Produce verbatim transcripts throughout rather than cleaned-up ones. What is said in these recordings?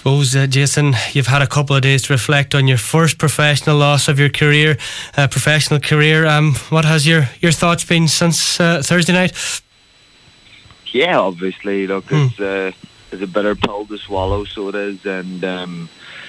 suppose, uh, Jason, you've had a couple of days to reflect on your first professional loss of your career, uh, professional career. Um, what has your, your thoughts been since uh, Thursday night? Yeah, obviously, look, hmm. it's, uh, it's a bitter pill to swallow, so it is, and um,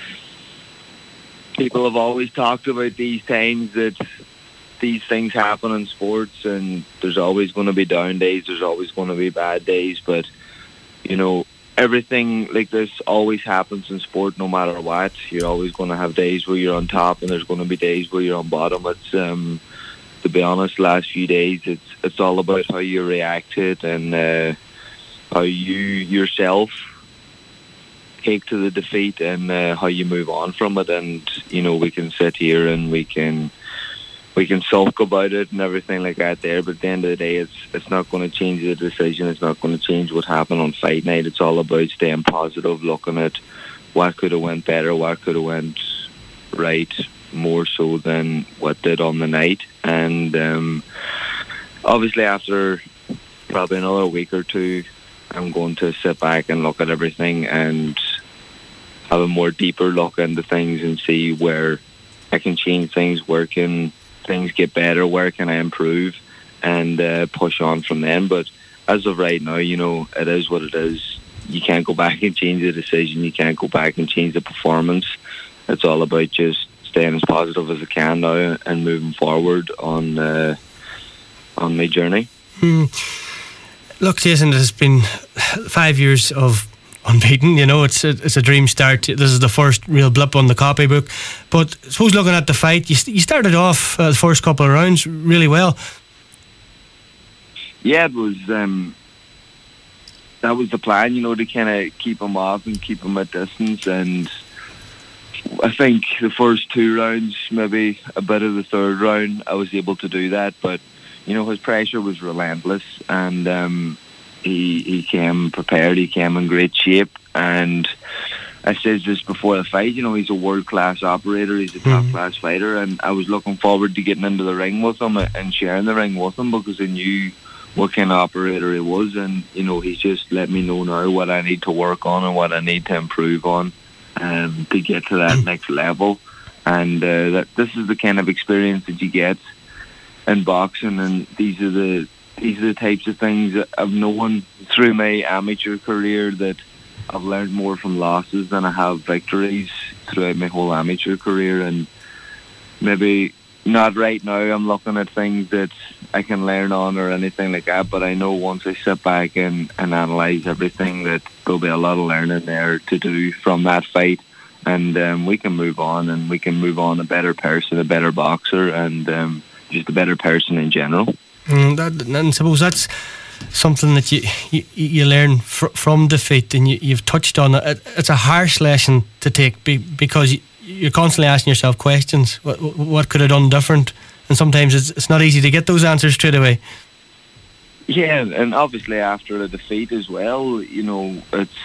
people have always talked about these times that these things happen in sports, and there's always going to be down days, there's always going to be bad days, but, you know, everything like this always happens in sport no matter what. You're always going to have days where you're on top and there's going to be days where you're on bottom. It's um, to be honest, last few days it's it's all about how you react to it and uh, how you yourself take to the defeat and uh, how you move on from it. And you know, we can sit here and we can we can sulk about it and everything like that there, but at the end of the day, it's it's not going to change the decision. It's not going to change what happened on fight night. It's all about staying positive, looking at what could have went better, what could have went right, more so than what did on the night. And um, obviously after probably another week or two, I'm going to sit back and look at everything and have a more deeper look into things and see where I can change things, where can things get better, where can I improve, and uh, push on from then. But as of right now, you know, it is what it is. You can't go back and change the decision. You can't go back and change the performance. It's all about just staying as positive as I can now and moving forward on uh, on my journey. Hmm. Look, Jason, it has been five years of unbeaten. You know, it's a, it's a dream start. This is the first real blip on the copybook. But I suppose looking at the fight, you, you started off uh, the first couple of rounds really well. Yeah, it was. Um, that was the plan, you know, to kind of keep him off and keep him at distance. And I think the first two rounds, maybe a bit of the third round, I was able to do that. But you know, his pressure was relentless, and um, He, he came prepared, he came in great shape, and I said this before the fight, you know, he's a world-class operator, he's a top-class mm-hmm. fighter, and I was looking forward to getting into the ring with him and sharing the ring with him because I knew what kind of operator he was, and, you know, he's just let me know now what I need to work on and what I need to improve on um, to get to that next level, and uh, that this is the kind of experience that you get in boxing, and these are the These are the types of things that I've known through my amateur career, that I've learned more from losses than I have victories throughout my whole amateur career. And maybe not right now I'm looking at things that I can learn on or anything like that, but I know once I sit back and, and analyse everything that there'll be a lot of learning there to do from that fight. And um, we can move on, and we can move on a better person, a better boxer, and um, just a better person in general. Mm, that, and I suppose that's something that you you, you learn fr- from defeat, and you, you've touched on it. It's a harsh lesson to take be, because you, you're constantly asking yourself questions. What, what could I have done different? And sometimes it's, it's not easy to get those answers straight away. Yeah, and obviously after a defeat as well, you know, it's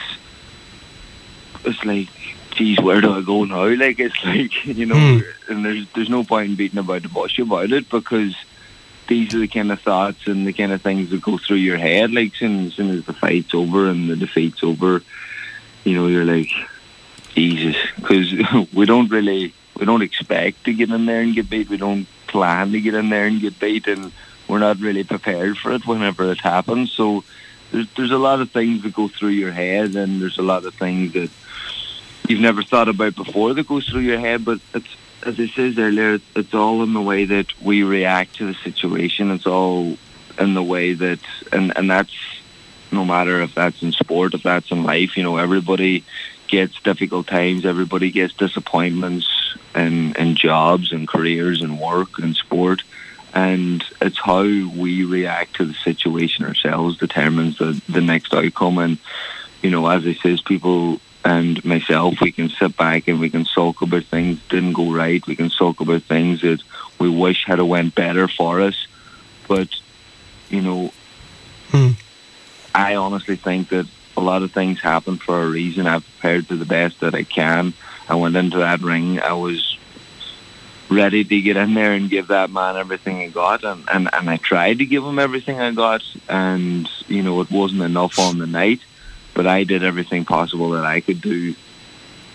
it's like, geez, where do I go now? Like, it's like, you know, mm. and there's there's no point in beating about the bush about it, because these are the kind of thoughts and the kind of things that go through your head. Like, soon, as soon as the fight's over and the defeat's over, you know, you're like, Jesus, because we don't really, we don't expect to get in there and get beat. We don't plan to get in there and get beat, and we're not really prepared for it whenever it happens. So there's there's a lot of things that go through your head, and there's a lot of things that you've never thought about before that goes through your head. But it's, as I said earlier, it's all in the way that we react to the situation. It's all in the way that, and, and that's no matter if that's in sport, if that's in life, you know, everybody gets difficult times, everybody gets disappointments in, in jobs and careers and work and sport. And it's how we react to the situation ourselves determines the, the next outcome. And, you know, as I says, people and myself, we can sit back and we can sulk about things that didn't go right. We can sulk about things that we wish had went better for us. But, you know, hmm. I honestly think that a lot of things happen for a reason. I've prepared to the best that I can. I went into that ring, I was ready to get in there and give that man everything I got, and, and, and I tried to give him everything I got, and, you know, it wasn't enough on the night. But I did everything possible that I could do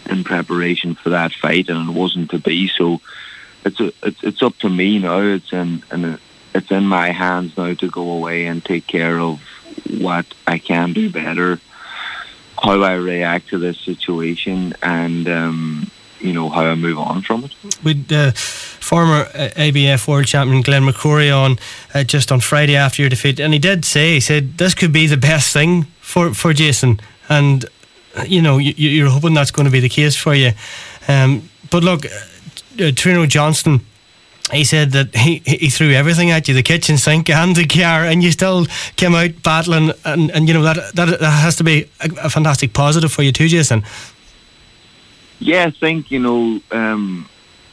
in preparation for that fight, and it wasn't to be. So it's a, it's it's up to me now. It's in and it's in my hands now to go away and take care of what I can do better, how I react to this situation, and um, you know, how I move on from it. With uh, former uh, A B F world champion Glenn McCrory on uh, just on Friday after your defeat, and he did say, he said this could be the best thing for, for Jason, and uh, you know, you, you're hoping that's going to be the case for you. Um, but look, uh, Trino Johnston, he said that he, he threw everything at you, the kitchen sink and the car, and you still came out battling, and, and you know, that, that that has to be a, a fantastic positive for you too, Jason. Yeah, I think, you know, um,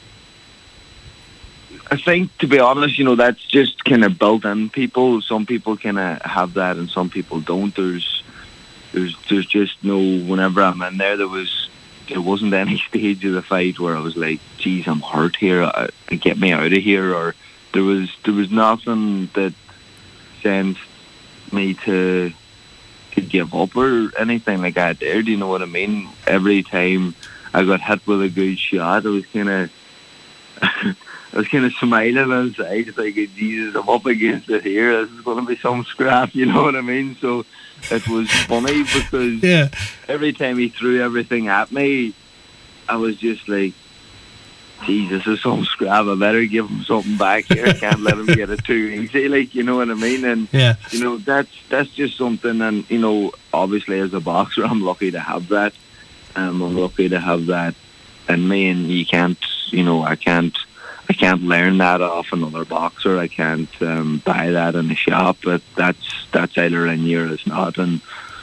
I think, to be honest, you know, that's just kind of built in people. Some people kind of have that and some people don't. There's, there's, there's just no, whenever I'm in there, there was, there wasn't any stage of the fight where I was like, geez, I'm hurt here, I, get me out of here. Or there was, there was nothing that sent me to, to give up or anything like that there. Do you know what I mean? Every time I got hit with a good shot, I was kind of, I was kind of smiling inside, thinking, Jesus, I'm up against it here. This is going to be some scrap, you know what I mean? So it was funny because yeah. every time he threw everything at me, I was just like, Jesus, this is some scrap. I better give him something back here. I can't let him get it too easy, like, you know what I mean? And yeah. you know, that's that's just something. And you know, obviously as a boxer, I'm lucky to have that. Um, I'm lucky to have that in me, and you can't, you know, I can't, I can't learn that off another boxer. I can't um, buy that in a shop. But that's that's either in you or it's not. And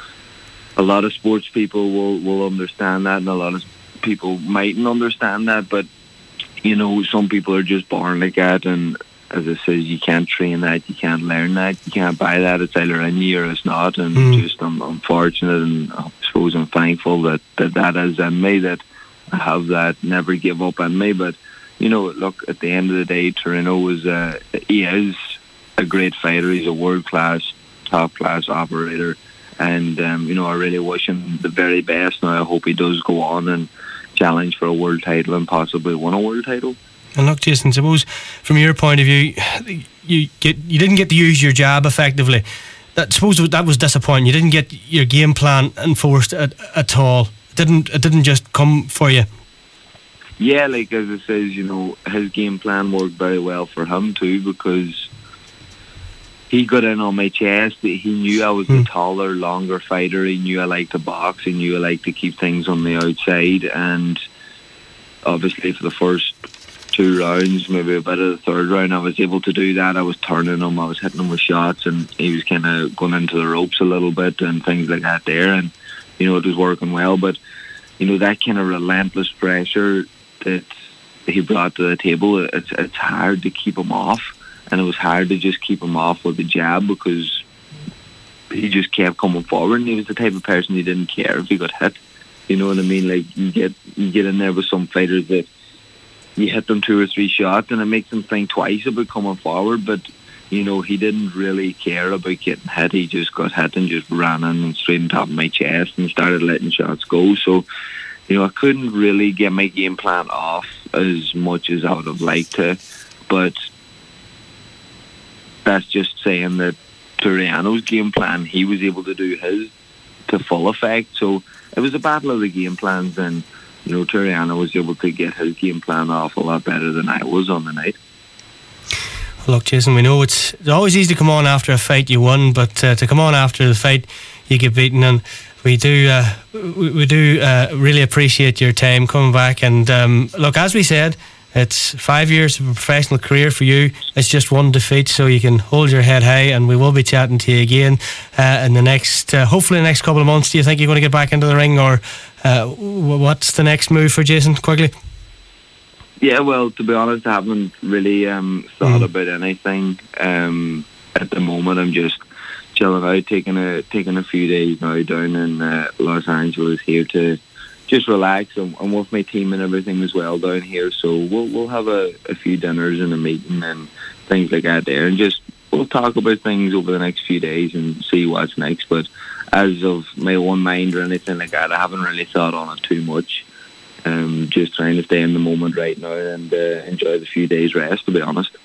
a lot of sports people will will understand that, and a lot of people mightn't understand that. But you know, some people are just born like that, and as I said, you can't train that, you can't learn that, you can't buy that. It's either in you or it's not. And mm. just I'm, I'm fortunate, and I suppose I'm thankful that, that that is in me, that I have that never give up in me. But you know, look, at the end of the day, Torino was uh, he is a great fighter. He's a world class, top class operator, and um, you know, I really wish him the very best. Now I hope he does go on and challenge for a world title and possibly win a world title. And look, Jason, suppose from your point of view, you get you didn't get to use your jab effectively. That suppose that was disappointing. You didn't get your game plan enforced at, at all. It didn't it didn't just come for you. Yeah, like as it says, you know, his game plan worked very well for him too, because he got in on my chest. He knew I was hmm. a taller, longer fighter. He knew I liked to box. He knew I liked to keep things on the outside. And obviously for the first two rounds, maybe a bit of the third round, I was able to do that. I was turning him, I was hitting him with shots, and he was kind of going into the ropes a little bit and things like that there. And, you know, it was working well. But, you know, that kind of relentless pressure that he brought to the table, it's, it's hard to keep him off. And it was hard to just keep him off with the jab, because he just kept coming forward, and he was the type of person who didn't care if he got hit. You know what I mean? Like, you get you get in there with some fighters that you hit them two or three shots and it makes them think twice about coming forward. But, you know, he didn't really care about getting hit. He just got hit and just ran in and straight on top of my chest and started letting shots go. So, you know, I couldn't really get my game plan off as much as I would have liked to. But that's just saying that Turiano's game plan, he was able to do his to full effect. So it was a battle of the game plans, and you know, Turiano was able to get his game plan off a lot better than I was on the night. Well, look, Jason, we know it's, it's always easy to come on after a fight you won, but uh, to come on after the fight you get beaten, and we do uh, we, we do uh, really appreciate your time coming back. And um, look, as we said, it's five years of a professional career for you. It's just one defeat, so you can hold your head high, and we will be chatting to you again uh, in the next, uh, hopefully the next couple of months. Do you think you're going to get back into the ring, or uh, what's the next move for Jason, quickly? Yeah, well, to be honest, I haven't really um, thought mm. about anything. Um, at the moment, I'm just chilling out, taking a taking a few days now down in uh, Los Angeles here to just relax. I'm, I'm with my team and everything as well down here, so we'll we'll have a, a few dinners and a meeting and things like that there, and just we'll talk about things over the next few days and see what's next. But as of my own mind or anything like that, I haven't really thought on it too much. um, just trying to stay in the moment right now and uh, enjoy the few days rest, to be honest.